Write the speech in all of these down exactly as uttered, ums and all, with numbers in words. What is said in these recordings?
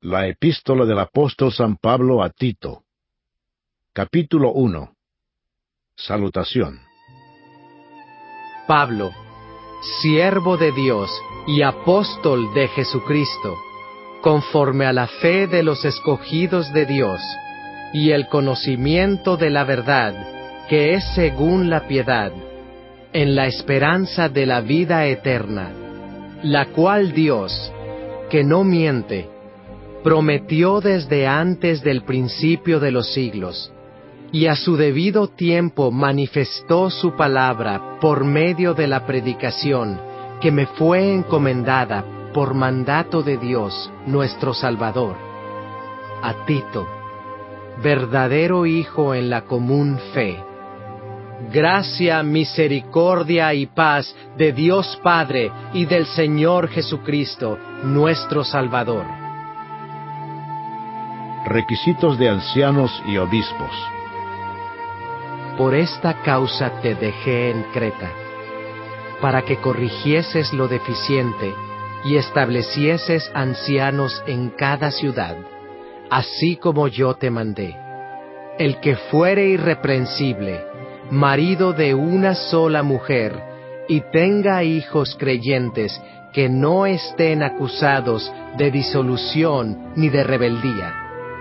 La epístola del apóstol San Pablo a Tito. Capítulo uno. Salutación. Pablo, siervo de Dios y apóstol de Jesucristo, conforme a la fe de los escogidos de Dios, y el conocimiento de la verdad, que es según la piedad, en la esperanza de la vida eterna, la cual Dios, que no miente, prometió desde antes del principio de los siglos, y a su debido tiempo manifestó su palabra por medio de la predicación que me fue encomendada por mandato de Dios, nuestro Salvador. A Tito, verdadero hijo en la común fe. Gracia, misericordia y paz de Dios Padre y del Señor Jesucristo, nuestro Salvador. Requisitos de ancianos y obispos. Por esta causa te dejé en Creta, para que corrigieses lo deficiente y establecieses ancianos en cada ciudad, así como yo te mandé. El que fuere irreprensible, marido de una sola mujer, y tenga hijos creyentes que no estén acusados de disolución ni de rebeldía.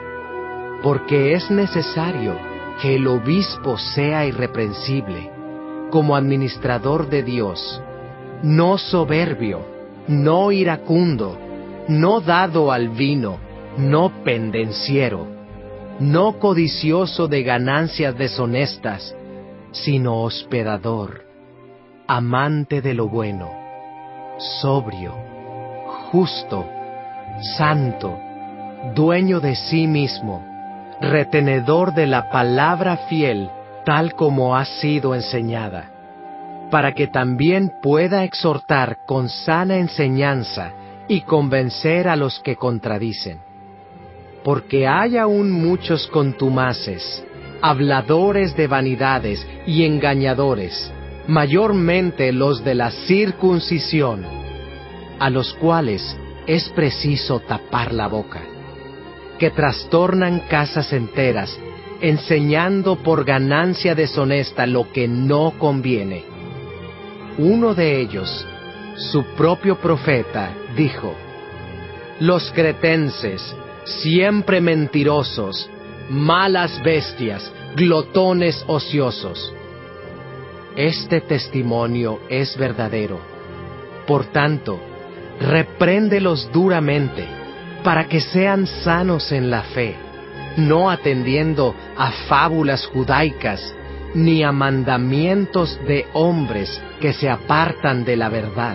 Porque es necesario que el obispo sea irreprensible, como administrador de Dios, no soberbio, no iracundo, no dado al vino, no pendenciero, no codicioso de ganancias deshonestas, sino hospedador, amante de lo bueno, sobrio, justo, santo, dueño de sí mismo, retenedor de la palabra fiel, tal como ha sido enseñada, para que también pueda exhortar con sana enseñanza y convencer a los que contradicen. Porque hay aún muchos contumaces, habladores de vanidades y engañadores, mayormente los de la circuncisión, a los cuales es preciso tapar la boca, que trastornan casas enteras, enseñando por ganancia deshonesta lo que no conviene. Uno de ellos, su propio profeta, dijo: Los cretenses, siempre mentirosos, malas bestias, glotones ociosos. Este testimonio es verdadero. Por tanto, repréndelos duramente, para que sean sanos en la fe, no atendiendo a fábulas judaicas, ni a mandamientos de hombres que se apartan de la verdad.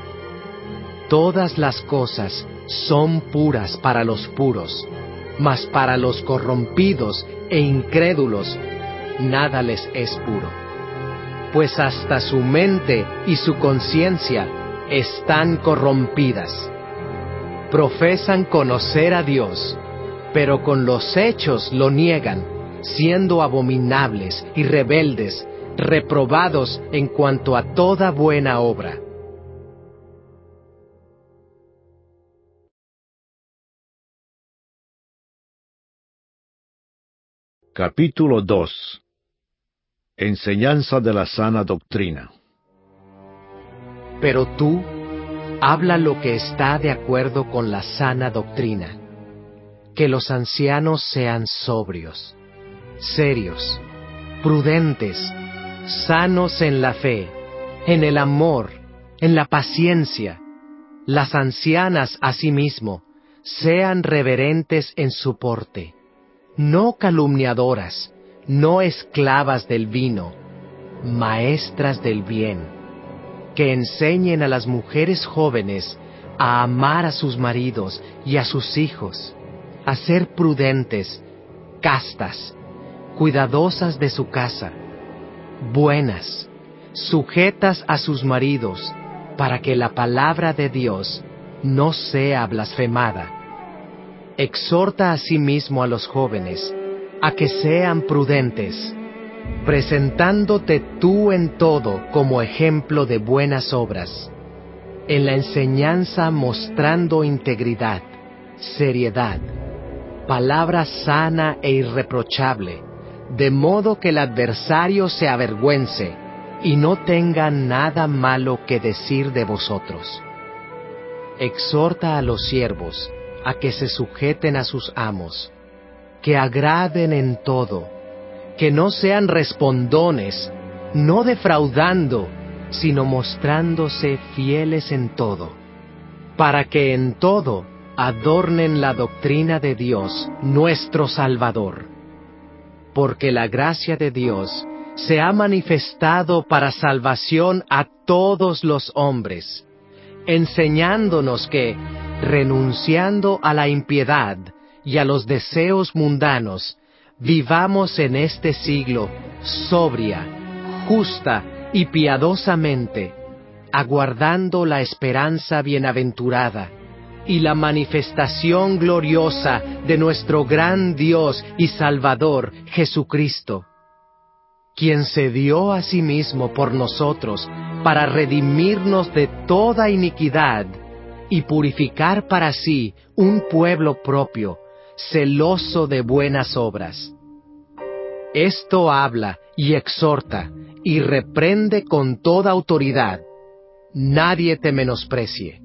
Todas las cosas son puras para los puros, mas para los corrompidos e incrédulos nada les es puro, pues hasta su mente y su conciencia están corrompidas. Profesan conocer a Dios, pero con los hechos lo niegan, siendo abominables y rebeldes, reprobados en cuanto a toda buena obra. Capítulo dos. Enseñanza de la sana doctrina. Pero tú, habla lo que está de acuerdo con la sana doctrina, que los ancianos sean sobrios, serios, prudentes, sanos en la fe, en el amor, en la paciencia. Las ancianas asimismo sean reverentes en su porte, no calumniadoras, no esclavas del vino, maestras del bien, que enseñen a las mujeres jóvenes a amar a sus maridos y a sus hijos, a ser prudentes, castas, cuidadosas de su casa, buenas, sujetas a sus maridos, para que la palabra de Dios no sea blasfemada. Exhorta asimismo a los jóvenes a que sean prudentes, presentándote tú en todo como ejemplo de buenas obras, en la enseñanza mostrando integridad, seriedad, palabra sana e irreprochable, de modo que el adversario se avergüence y no tenga nada malo que decir de vosotros. Exhorta a los siervos a que se sujeten a sus amos, que agraden en todo, que no sean respondones, no defraudando, sino mostrándose fieles en todo, para que en todo adornen la doctrina de Dios, nuestro Salvador. Porque la gracia de Dios se ha manifestado para salvación a todos los hombres, enseñándonos que, renunciando a la impiedad y a los deseos mundanos, vivamos en este siglo sobria, justa y piadosamente, aguardando la esperanza bienaventurada y la manifestación gloriosa de nuestro gran Dios y Salvador Jesucristo, quien se dio a sí mismo por nosotros para redimirnos de toda iniquidad y purificar para sí un pueblo propio, celoso de buenas obras. Esto habla y exhorta y reprende con toda autoridad. Nadie te menosprecie.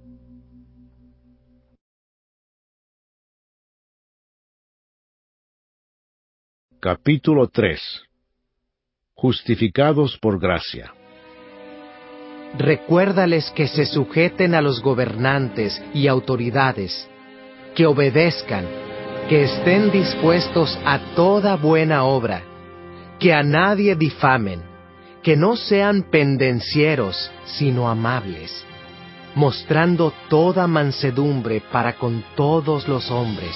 Capítulo tres. Justificados por gracia. Recuérdales que se sujeten a los gobernantes y autoridades, que obedezcan, que estén dispuestos a toda buena obra, que a nadie difamen, que no sean pendencieros, sino amables, mostrando toda mansedumbre para con todos los hombres.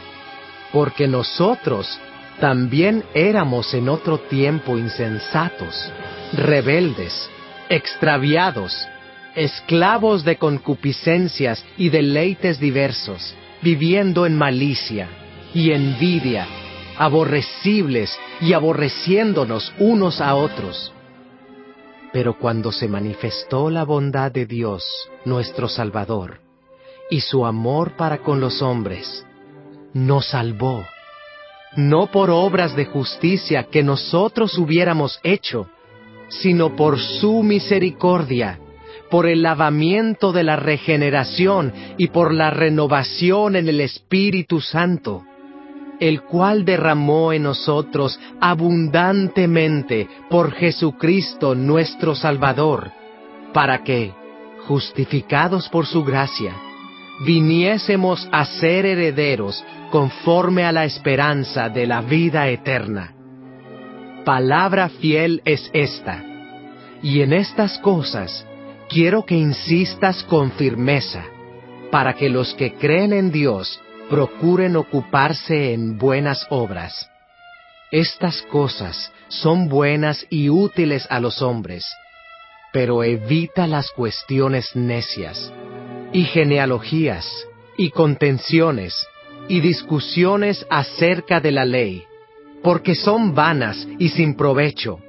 Porque nosotros también éramos en otro tiempo insensatos, rebeldes, extraviados, esclavos de concupiscencias y deleites diversos, viviendo en malicia y envidia, aborrecibles y aborreciéndonos unos a otros. Pero cuando se manifestó la bondad de Dios, nuestro Salvador, y su amor para con los hombres, nos salvó, no por obras de justicia que nosotros hubiéramos hecho, sino por su misericordia, por el lavamiento de la regeneración y por la renovación en el Espíritu Santo, el cual derramó en nosotros abundantemente por Jesucristo nuestro Salvador, para que, justificados por su gracia, viniésemos a ser herederos conforme a la esperanza de la vida eterna. Palabra fiel es esta, y en estas cosas quiero que insistas con firmeza, para que los que creen en Dios procuren ocuparse en buenas obras. Estas cosas son buenas y útiles a los hombres, pero evita las cuestiones necias, y genealogías, y contenciones, y discusiones acerca de la ley, porque son vanas y sin provecho.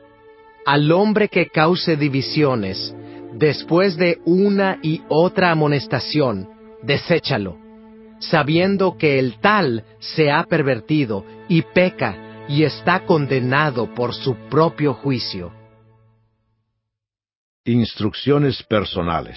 Al hombre que cause divisiones, después de una y otra amonestación, deséchalo, sabiendo que el tal se ha pervertido y peca y está condenado por su propio juicio. Instrucciones personales.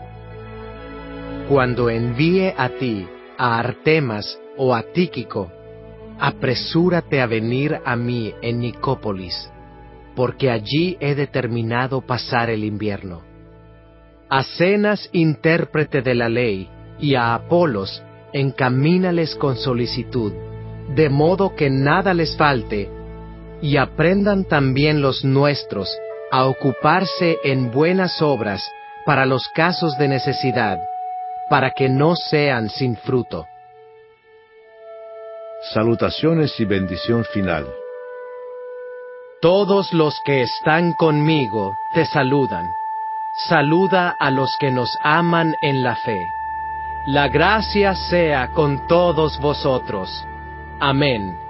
Cuando envíe a ti, a Artemas o a Tíquico, apresúrate a venir a mí en Nicópolis, porque allí he determinado pasar el invierno. A Zenas, intérprete de la ley, y a Apolos, encamínales con solicitud, de modo que nada les falte, y aprendan también los nuestros a ocuparse en buenas obras para los casos de necesidad, para que no sean sin fruto. Salutaciones y bendición final. Todos los que están conmigo te saludan. Saluda a los que nos aman en la fe. La gracia sea con todos vosotros. Amén.